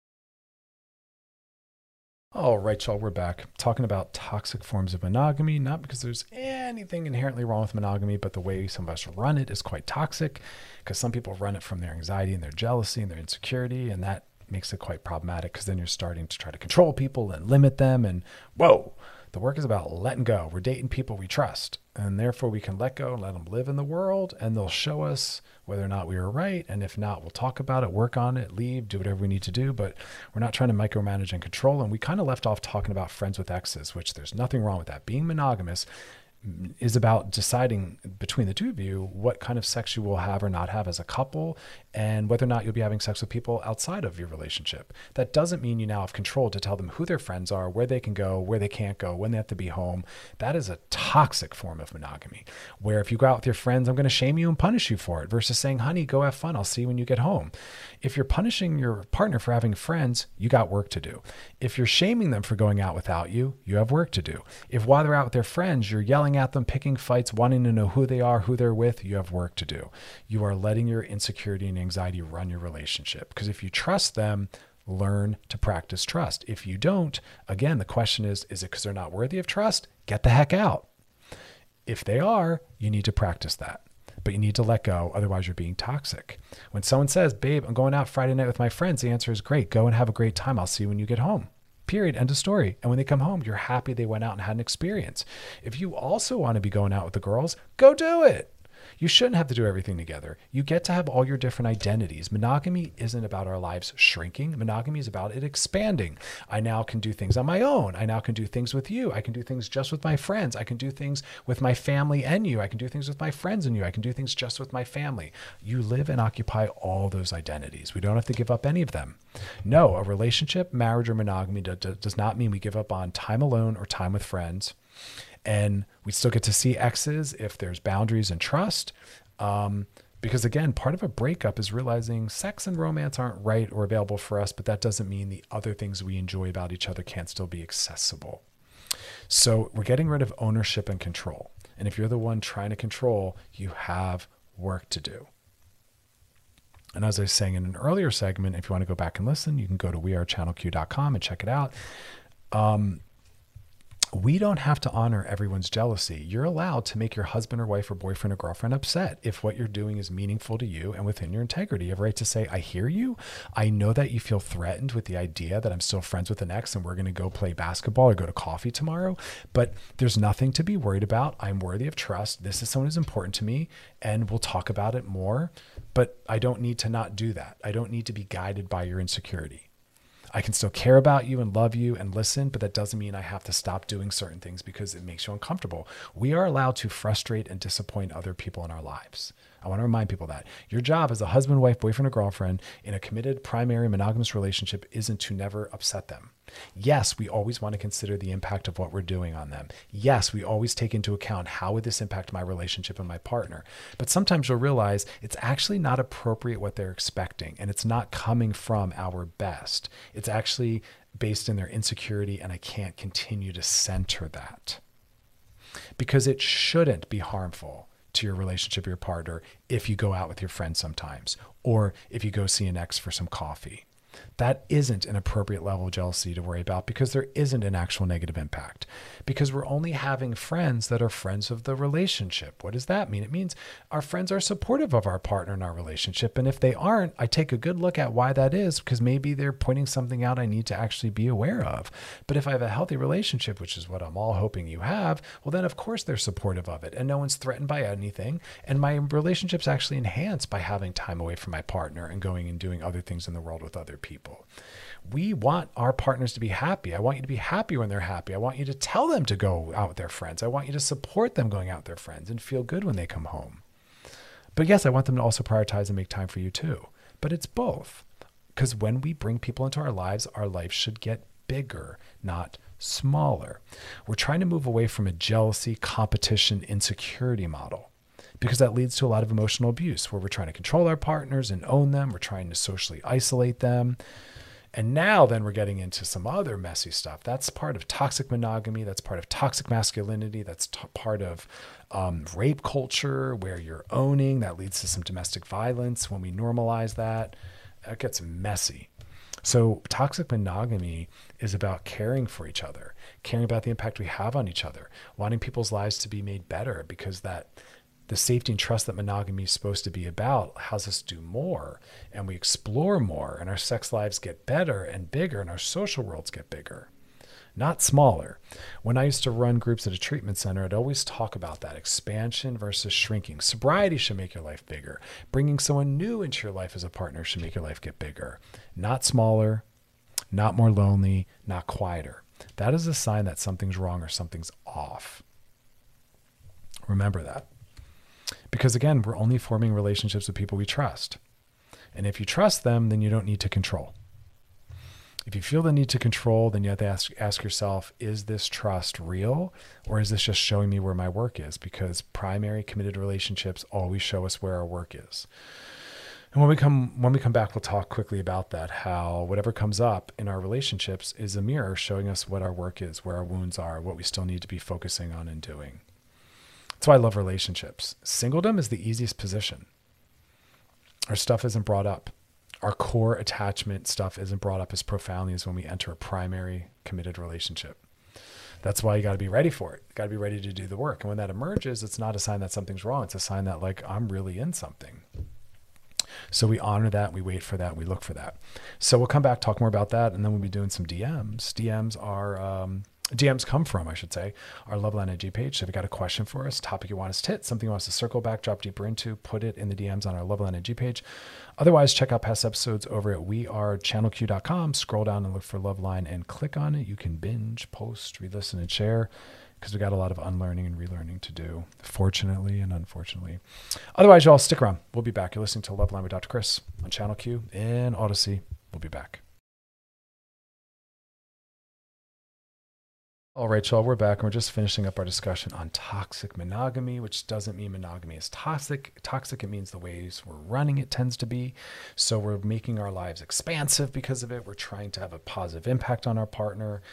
Speaker 3: All right, y'all, we're back talking about toxic forms of monogamy, not because there's anything inherently wrong with monogamy, but the way some of us run it is quite toxic because some people run it from their anxiety and their jealousy and their insecurity, and that makes it quite problematic because then you're starting to try to control people and limit them. And whoa, the work is about letting go. We're dating people we trust, and therefore we can let go and let them live in the world, and they'll show us whether or not we were right. And if not, we'll talk about it, work on it, leave, do whatever we need to do. But we're not trying to micromanage and control. And we kind of left off talking about friends with exes, which there's nothing wrong with that. Being monogamous is about deciding between the two of you what kind of sex you will have or not have as a couple and whether or not you'll be having sex with people outside of your relationship. That doesn't mean you now have control to tell them who their friends are, where they can go, where they can't go, when they have to be home. That is a toxic form of monogamy, where if you go out with your friends, I'm going to shame you and punish you for it versus saying, honey, go have fun. I'll see you when you get home. If you're punishing your partner for having friends, you got work to do. If you're shaming them for going out without you, you have work to do. If while they're out with their friends, you're yelling at them, picking fights, wanting to know who they are, who they're with, you have work to do. You are letting your insecurity and anxiety run your relationship. Because if you trust them, learn to practice trust. If you don't, again, the question is it because they're not worthy of trust? Get the heck out. If they are, you need to practice that. But you need to let go, otherwise you're being toxic. When someone says, babe, I'm going out Friday night with my friends, the answer is great. Go and have a great time. I'll see you when you get home. Period. End of story. And when they come home, you're happy they went out and had an experience. If you also want to be going out with the girls, go do it. You shouldn't have to do everything together. You get to have all your different identities. Monogamy isn't about our lives shrinking. Monogamy is about it expanding. I now can do things on my own. I now can do things with you. I can do things just with my friends. I can do things with my family and you. I can do things with my friends and you. I can do things just with my family. You live and occupy all those identities. We don't have to give up any of them. No, a relationship, marriage, or monogamy does not mean we give up on time alone or time with friends. And we still get to see exes if there's boundaries and trust. Because again, part of a breakup is realizing sex and romance aren't right or available for us, but that doesn't mean the other things we enjoy about each other can't still be accessible. So we're getting rid of ownership and control. And if you're the one trying to control, you have work to do. And as I was saying in an earlier segment, if you want to go back and listen, you can go to wearechannelq.com and check it out. We don't have to honor everyone's jealousy. You're allowed to make your husband or wife or boyfriend or girlfriend upset if what you're doing is meaningful to you and within your integrity. You have a right to say, I hear you. I know that you feel threatened with the idea that I'm still friends with an ex and we're going to go play basketball or go to coffee tomorrow, but there's nothing to be worried about. I'm worthy of trust. This is someone who's important to me and we'll talk about it more, but I don't need to not do that. I don't need to be guided by your insecurity. I can still care about you and love you and listen, but that doesn't mean I have to stop doing certain things because it makes you uncomfortable. We are allowed to frustrate and disappoint other people in our lives. I want to remind people that your job as a husband, wife, boyfriend, or girlfriend in a committed primary monogamous relationship isn't to never upset them. Yes, we always want to consider the impact of what we're doing on them. Yes, we always take into account how would this impact my relationship and my partner. But sometimes you'll realize it's actually not appropriate what they're expecting, and it's not coming from our best. It's actually based in their insecurity, and I can't continue to center that. Because it shouldn't be harmful to your relationship, your partner, if you go out with your friends sometimes, or if you go see an ex for some coffee. That isn't an appropriate level of jealousy to worry about because there isn't an actual negative impact. Because we're only having friends that are friends of the relationship. What does that mean? It means our friends are supportive of our partner in our relationship. And if they aren't, I take a good look at why that is, because maybe they're pointing something out I need to actually be aware of. But if I have a healthy relationship, which is what I'm all hoping you have, well, then of course they're supportive of it and no one's threatened by anything. And my relationship's actually enhanced by having time away from my partner and going and doing other things in the world with other people. We want our partners to be happy. I want you to be happy when they're happy. I want you to tell them to go out with their friends. I want you to support them going out with their friends and feel good when they come home. But yes, I want them to also prioritize and make time for you too. But it's both. Because when we bring people into our lives should get bigger, not smaller. We're trying to move away from a jealousy, competition, insecurity model, because that leads to a lot of emotional abuse where we're trying to control our partners and own them. We're trying to socially isolate them. And now then we're getting into some other messy stuff. That's part of toxic monogamy. That's part of toxic masculinity. That's part of rape culture where you're owning. That leads to some domestic violence. When we normalize that, that gets messy. So toxic monogamy is about caring for each other, caring about the impact we have on each other, wanting people's lives to be made better, because the safety and trust that monogamy is supposed to be about has us do more, and we explore more, and our sex lives get better and bigger, and our social worlds get bigger, not smaller. When I used to run groups at a treatment center, I'd always talk about that expansion versus shrinking. Sobriety should make your life bigger. Bringing someone new into your life as a partner should make your life get bigger, not smaller, not more lonely, not quieter. That is a sign that something's wrong or something's off. Remember that. Because again, we're only forming relationships with people we trust. And if you trust them, then you don't need to control. If you feel the need to control, then you have to ask yourself, is this trust real? Or is this just showing me where my work is? Because primary committed relationships always show us where our work is. And when we come back, we'll talk quickly about that, how whatever comes up in our relationships is a mirror showing us what our work is, where our wounds are, what we still need to be focusing on and doing. That's why I love relationships. Singledom is the easiest position. Our stuff isn't brought up. Our core attachment stuff isn't brought up as profoundly as when we enter a primary committed relationship. That's why you got to be ready for it. You got to be ready to do the work. And when that emerges, it's not a sign that something's wrong. It's a sign that I'm really in something. So we honor that, we wait for that, and we look for that. So we'll come back, talk more about that, and then we'll be doing some DMs. DMs come from, our Loveline IG page. So if you got a question for us, topic you want us to hit, something you want us to circle back, drop deeper into, put it in the DMs on our Loveline IG page. Otherwise, check out past episodes over at wearechannelq.com. Scroll down and look for Loveline and click on it. You can binge, post, re-listen, and share, because we got a lot of unlearning and relearning to do, fortunately and unfortunately. Otherwise, y'all stick around. We'll be back. You're listening to Loveline with Dr. Chris on Channel Q in Odyssey. We'll be back. All right, y'all, we're back and we're just finishing up our discussion on toxic monogamy, which doesn't mean monogamy is toxic. Toxic, it means the ways we're running it tends to be. So we're making our lives expansive because of it. We're trying to have a positive impact on our partner.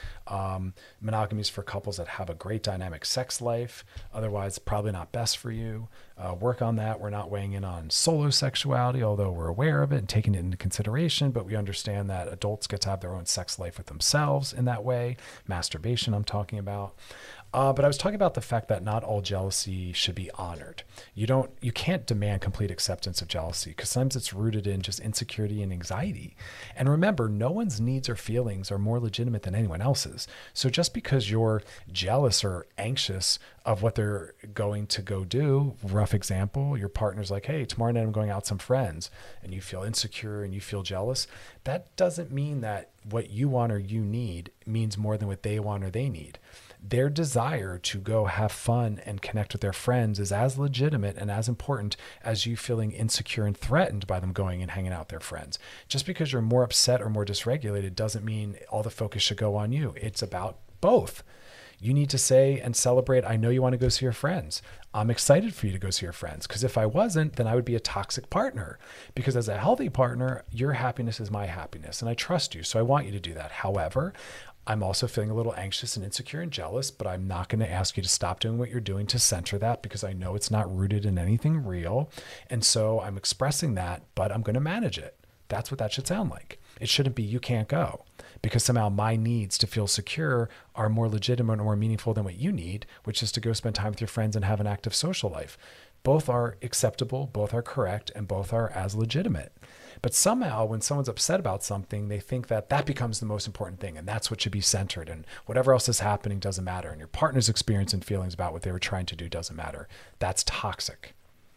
Speaker 3: Monogamy is for couples that have a great dynamic sex life. Otherwise, probably not best for you. Work on that. We're not weighing in on solo sexuality, although we're aware of it and taking it into consideration, but we understand that adults get to have their own sex life with themselves in that way. Masturbation, I'm talking about. But I was talking about the fact that not all jealousy should be honored. You can't demand complete acceptance of jealousy because sometimes it's rooted in just insecurity and anxiety. And remember, no one's needs or feelings are more legitimate than anyone else's. So just because you're jealous or anxious of what they're going to go do, rough example, your partner's like, hey, tomorrow night I'm going out with some friends, and you feel insecure and you feel jealous, that doesn't mean that what you want or you need means more than what they want or they need. Their desire to go have fun and connect with their friends is as legitimate and as important as you feeling insecure and threatened by them going and hanging out with their friends. Just because you're more upset or more dysregulated doesn't mean all the focus should go on you. It's about both. You need to say and celebrate, I know you want to go see your friends. I'm excited for you to go see your friends. Because if I wasn't, then I would be a toxic partner. Because as a healthy partner, your happiness is my happiness. And I trust you. So I want you to do that. However, I'm also feeling a little anxious and insecure and jealous, but I'm not going to ask you to stop doing what you're doing to center that because I know it's not rooted in anything real. And so I'm expressing that, but I'm going to manage it. That's what that should sound like. It shouldn't be you can't go because somehow my needs to feel secure are more legitimate or more meaningful than what you need, which is to go spend time with your friends and have an active social life. Both are acceptable, both are correct, and both are as legitimate. But somehow when someone's upset about something, they think that that becomes the most important thing and that's what should be centered, and whatever else is happening doesn't matter, and your partner's experience and feelings about what they were trying to do doesn't matter. That's toxic.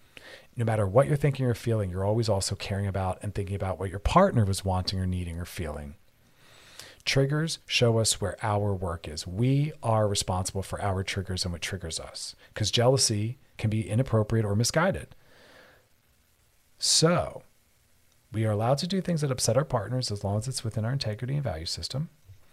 Speaker 3: No matter what you're thinking or feeling, you're always also caring about and thinking about what your partner was wanting or needing or feeling. Triggers show us where our work is. We are responsible for our triggers and what triggers us, because jealousy can be inappropriate or misguided. So we are allowed to do things that upset our partners as long as it's within our integrity and value system.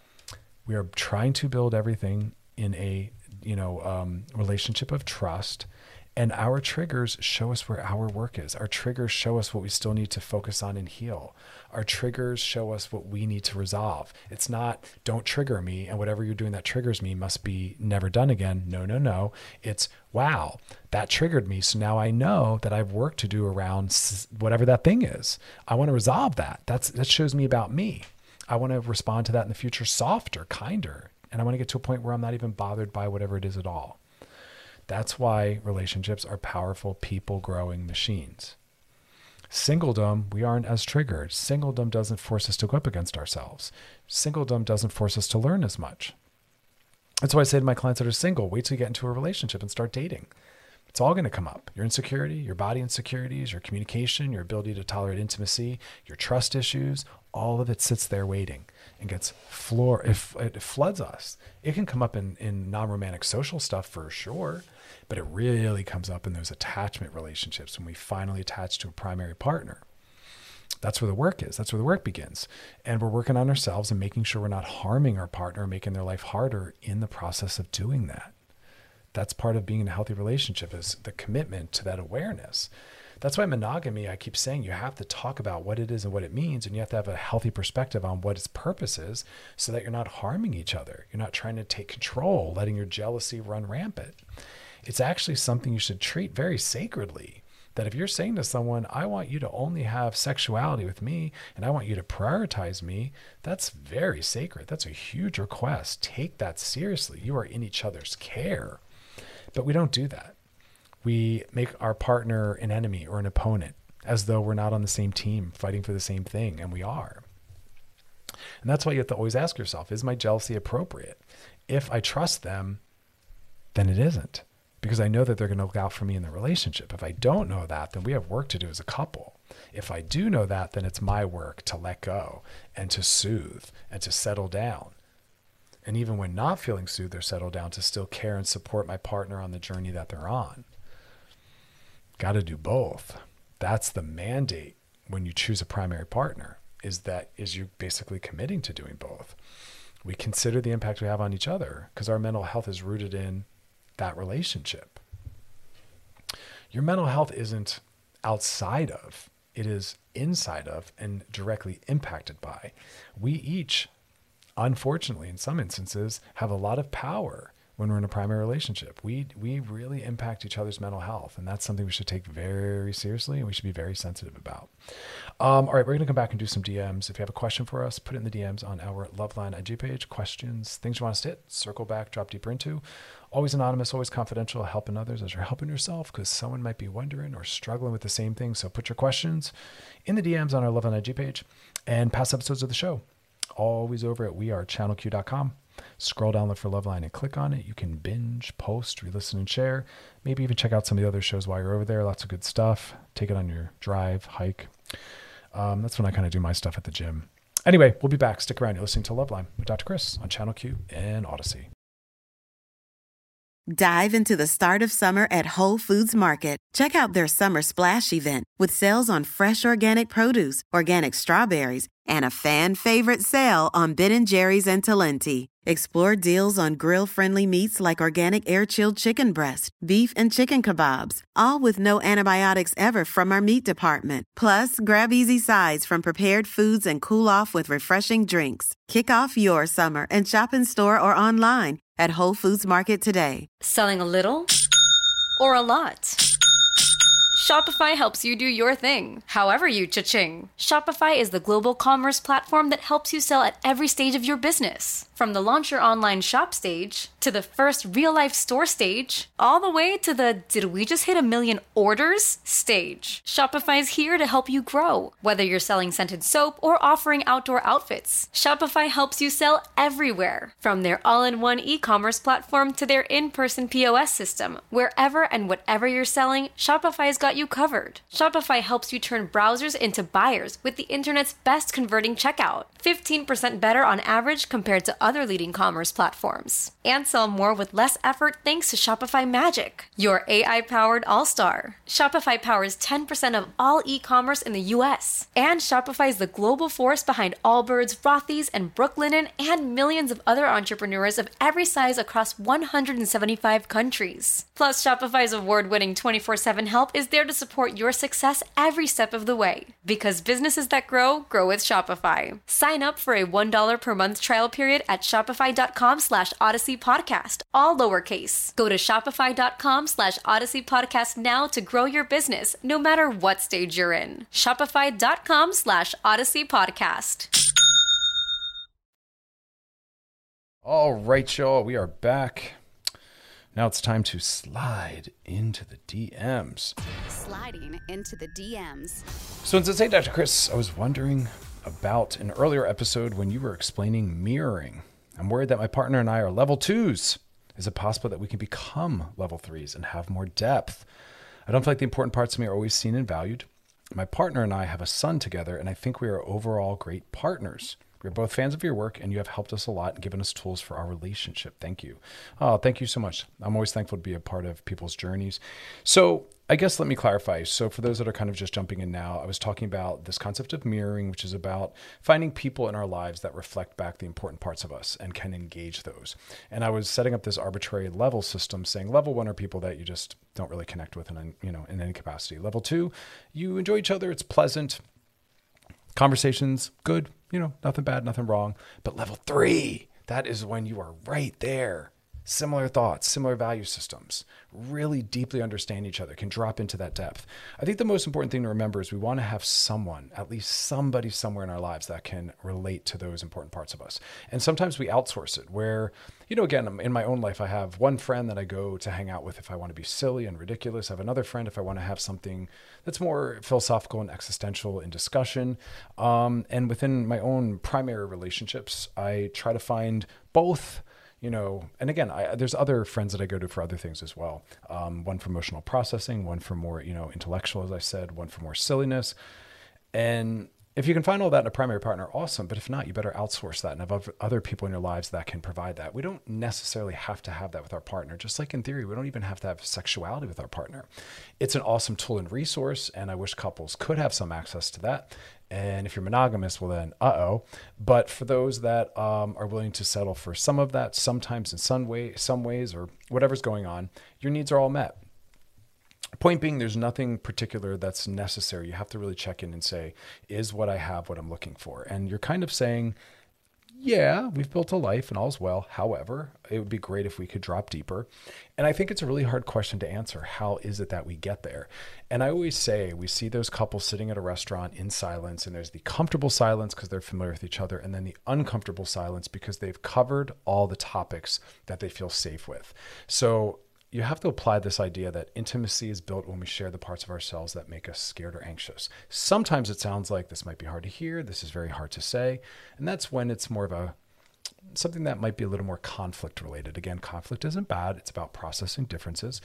Speaker 3: We are trying to build everything in a relationship of trust. And our triggers show us where our work is. Our triggers show us what we still need to focus on and heal. Our triggers show us what we need to resolve. It's not, don't trigger me, and whatever you're doing that triggers me must be never done again. No. It's, wow, that triggered me. So now I know that I have work to do around whatever that thing is. I want to resolve that. That shows me about me. I want to respond to that in the future softer, kinder. And I want to get to a point where I'm not even bothered by whatever it is at all. That's why relationships are powerful people-growing machines. Singledom, we aren't as triggered. Singledom doesn't force us to go up against ourselves. Singledom doesn't force us to learn as much. That's why I say to my clients that are single, wait till you get into a relationship and start dating. It's all going to come up. Your insecurity, your body insecurities, your communication, your ability to tolerate intimacy, your trust issues, all of it sits there waiting and gets it floods us. It can come up in non-romantic social stuff for sure, but it really comes up in those attachment relationships when we finally attach to a primary partner. That's where the work is. That's where the work begins. And we're working on ourselves and making sure we're not harming our partner, making their life harder in the process of doing that. That's part of being in a healthy relationship, is the commitment to that awareness. That's why monogamy, I keep saying, you have to talk about what it is and what it means, and you have to have a healthy perspective on what its purpose is so that you're not harming each other. You're not trying to take control, letting your jealousy run rampant. It's actually something you should treat very sacredly. That if you're saying to someone, I want you to only have sexuality with me and I want you to prioritize me, that's very sacred. That's a huge request. Take that seriously. You are in each other's care. But we don't do that. We make our partner an enemy or an opponent as though we're not on the same team fighting for the same thing, and we are. And that's why you have to always ask yourself, is my jealousy appropriate? If I trust them, then it isn't, because I know that they're going to look out for me in the relationship. If I don't know that, then we have work to do as a couple. If I do know that, then it's my work to let go and to soothe and to settle down. And even when not feeling soothed or settled down, to still care and support my partner on the journey that they're on. Got to do both. That's the mandate when you choose a primary partner, is you basically committing to doing both. we consider the impact we have on each other, because our mental health is rooted in that relationship. Your mental health isn't outside of, it is inside of and directly impacted by. We each, unfortunately, in some instances, have a lot of power when we're in a primary relationship. We really impact each other's mental health, and that's something we should take very seriously and we should be very sensitive about. All right, we're going to come back and do some DMs. If you have a question for us, put it in the DMs on our Loveline IG page. Questions, things you want us to hit, circle back, drop deeper into. Always anonymous, always confidential, helping others as you're helping yourself, because someone might be wondering or struggling with the same thing. So put your questions in the DMs on our Loveline IG page, and past episodes of the show, always over at wearechannelq.com. Scroll down, look for Loveline, and click on it. You can binge, post, re-listen, and share. Maybe even check out some of the other shows while you're over there. Lots of good stuff. Take it on your drive, hike. That's when I kind of do my stuff at the gym. Anyway, we'll be back. Stick around. You're listening to Loveline with Dr. Chris on Channel Q and Odyssey.
Speaker 2: Dive into the start of summer at Whole Foods Market. Check out their Summer Splash event with sales on fresh organic produce, organic strawberries, and a fan-favorite sale on Ben & Jerry's and Talenti. Explore deals on grill-friendly meats like organic air-chilled chicken breast, beef and chicken kebabs, all with no antibiotics ever from our meat department. Plus, grab easy sides from prepared foods and cool off with refreshing drinks. Kick off your summer and shop in store or online at Whole Foods Market today.
Speaker 7: Selling a little or a lot? Shopify helps you do your thing, however you cha-ching. Shopify is the global commerce platform that helps you sell at every stage of your business. From the launch your online shop stage, to the first real-life store stage, all the way to the did we just hit 1 million orders stage. Shopify's here to help you grow. Whether you're selling scented soap or offering outdoor outfits, Shopify helps you sell everywhere. From their all-in-one e-commerce platform to their in-person POS system, wherever and whatever you're selling, Shopify's got you covered. Shopify helps you turn browsers into buyers with the internet's best converting checkout. 15% better on average compared to other leading commerce platforms. And sell more with less effort thanks to Shopify Magic, your AI-powered all-star. Shopify powers 10% of all e-commerce in the US. And Shopify is the global force behind Allbirds, Rothy's, and Brooklinen, and millions of other entrepreneurs of every size across 175 countries. Plus, Shopify's award-winning 24/7 help is there to support your success every step of the way. Because businesses that grow, grow with Shopify. Sign up for a $1 per month trial period at shopify.com/Odyssey Podcast, all lowercase. Go to shopify.com/Odyssey Podcast now to grow your business, no matter what stage you're in. Shopify.com/Odyssey Podcast.
Speaker 3: All right, y'all, we are back. Now it's time to slide into the DMs.
Speaker 6: Sliding into the DMs.
Speaker 3: So in Say Dr. Chris, I was wondering about an earlier episode when you were explaining mirroring. I'm worried that my partner and I are level 2s. Is it possible that we can become level 3s and have more depth? I don't feel like the important parts of me are always seen and valued. My partner and I have a son together, and I think we are overall great partners. We're both fans of your work, and you have helped us a lot and given us tools for our relationship. Thank you. Oh, thank you so much. I'm always thankful to be a part of people's journeys. So I guess let me clarify. So for those that are kind of just jumping in now, I was talking about this concept of mirroring, which is about finding people in our lives that reflect back the important parts of us and can engage those. And I was setting up this arbitrary level system saying level 1 are people that you just don't really connect with in any capacity. Level 2, you enjoy each other. It's pleasant. Conversations, good, nothing bad, nothing wrong. But level 3, that is when you are right there. Similar thoughts, similar value systems, really deeply understand each other, can drop into that depth. I think the most important thing to remember is we want to have someone, at least somebody somewhere in our lives that can relate to those important parts of us. And sometimes we outsource it where, again, in my own life, I have one friend that I go to hang out with if I want to be silly and ridiculous. I have another friend if I want to have something that's more philosophical and existential in discussion. And within my own primary relationships, I try to find both. And again, there's other friends that I go to for other things as well. One for emotional processing, one for more, intellectual, as I said, one for more silliness. And If you can find all that in a primary partner, awesome. But if not, you better outsource that and have other people in your lives that can provide that. We don't necessarily have to have that with our partner. Just like in theory, we don't even have to have sexuality with our partner. It's an awesome tool and resource, and I wish couples could have some access to that. And if you're monogamous, well then, But for those that are willing to settle for some of that, sometimes in some ways, or whatever's going on, your needs are all met. Point being, there's nothing particular that's necessary. You have to really check in and say, is what I have what I'm looking for? And you're kind of saying, yeah, we've built a life and all's well. However, it would be great if we could drop deeper. And I think it's a really hard question to answer. How is it that we get there? And I always say, we see those couples sitting at a restaurant in silence, and there's the comfortable silence because they're familiar with each other, and then the uncomfortable silence because they've covered all the topics that they feel safe with. So you have to apply this idea that intimacy is built when we share the parts of ourselves that make us scared or anxious. Sometimes it sounds like this might be hard to hear. This is very hard to say. And that's when it's more of something that might be a little more conflict related. Again, conflict isn't bad. It's about processing differences,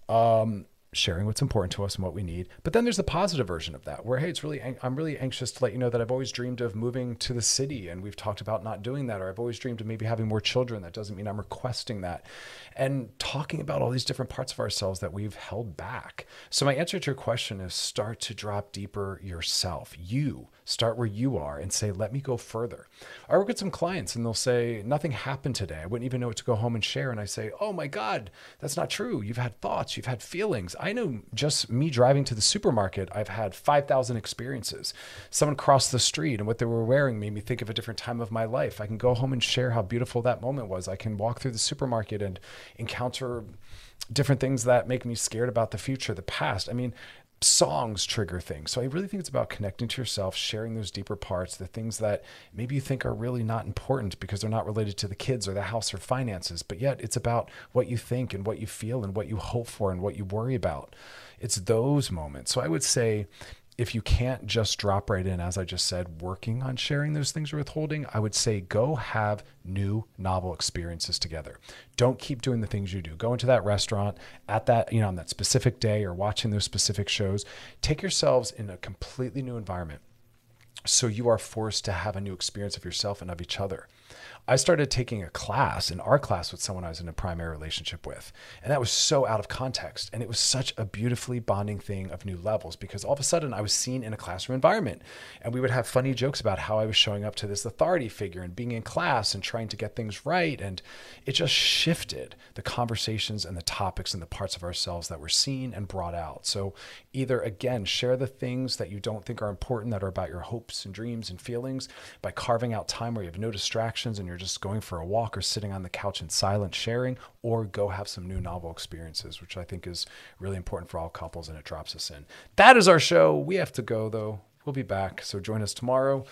Speaker 3: sharing what's important to us and what we need. But then there's the positive version of that where, hey, I'm really anxious to let you know that I've always dreamed of moving to the city, and we've talked about not doing that, or I've always dreamed of maybe having more children. That doesn't mean I'm requesting that. And talking about all these different parts of ourselves that we've held back. So my answer to your question is start to drop deeper yourself. You start where you are and say, let me go further. I work with some clients and they'll say, nothing happened today. I wouldn't even know what to go home and share. And I say, oh my God, that's not true. You've had thoughts, you've had feelings. I know just me driving to the supermarket, I've had 5,000 experiences. Someone crossed the street and what they were wearing made me think of a different time of my life. I can go home and share how beautiful that moment was. I can walk through the supermarket and encounter different things that make me scared about the future, the past. I mean, songs trigger things. So I really think it's about connecting to yourself, sharing those deeper parts, the things that maybe you think are really not important because they're not related to the kids or the house or finances, but yet it's about what you think and what you feel and what you hope for and what you worry about. It's those moments. So I would say, if you can't just drop right in, as I just said, working on sharing those things you're withholding, I would say go have new, novel experiences together. Don't keep doing the things you do. Go into that restaurant at that, on that specific day or watching those specific shows. Take yourselves in a completely new environment so you are forced to have a new experience of yourself and of each other. I started taking a class, an art class, with someone I was in a primary relationship with. And that was so out of context. And it was such a beautifully bonding thing of new levels because all of a sudden I was seen in a classroom environment. And we would have funny jokes about how I was showing up to this authority figure and being in class and trying to get things right. And it just shifted the conversations and the topics and the parts of ourselves that were seen and brought out. So either, again, share the things that you don't think are important that are about your hopes and dreams and feelings by carving out time where you have no distractions and you're just going for a walk or sitting on the couch in silent sharing, or go have some new novel experiences, which I think is really important for all couples, and it drops us in. That is our show. We have to go, though. We'll be back, so join us tomorrow.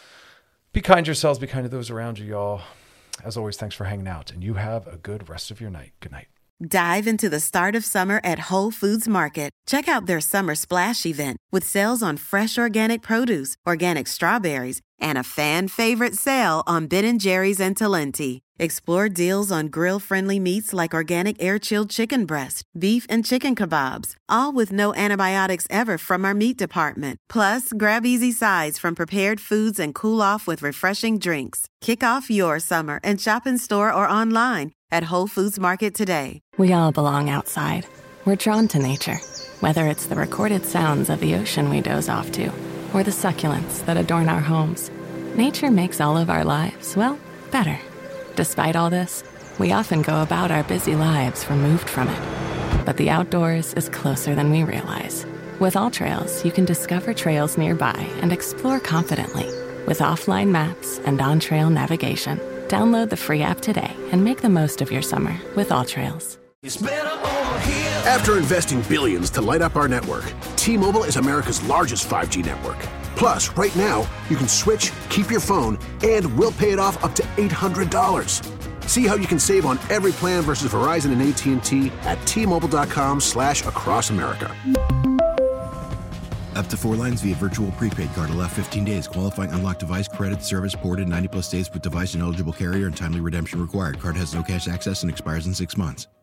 Speaker 3: Be kind to yourselves. Be kind to those around you, y'all. As always, thanks for hanging out, and you have a good rest of your night. Good night.
Speaker 2: Dive into the start of summer at Whole Foods Market. Check out their Summer Splash event with sales on fresh organic produce, organic strawberries, and a fan-favorite sale on Ben & Jerry's and Talenti. Explore deals on grill-friendly meats like organic air-chilled chicken breast, beef and chicken kebabs, all with no antibiotics ever from our meat department. Plus, grab easy sides from prepared foods and cool off with refreshing drinks. Kick off your summer and shop in store or online at Whole Foods Market today.
Speaker 8: We all belong outside. We're drawn to nature, whether it's the recorded sounds of the ocean we doze off to, or the succulents that adorn our homes. Nature makes all of our lives, well, better. Despite all this, we often go about our busy lives removed from it. But the outdoors is closer than we realize. With AllTrails, you can discover trails nearby and explore confidently. With offline maps and on-trail navigation, download the free app today and make the most of your summer with AllTrails.
Speaker 5: After investing billions to light up our network, T-Mobile is America's largest 5G network. Plus, right now, you can switch, keep your phone, and we'll pay it off up to $800. See how you can save on every plan versus Verizon and AT&T at T-Mobile.com/across America.
Speaker 9: Up to 4 lines via virtual prepaid card. Allow 15 days. Qualifying unlocked device credit service ported 90+ states with device and eligible carrier and timely redemption required. Card has no cash access and expires in 6 months.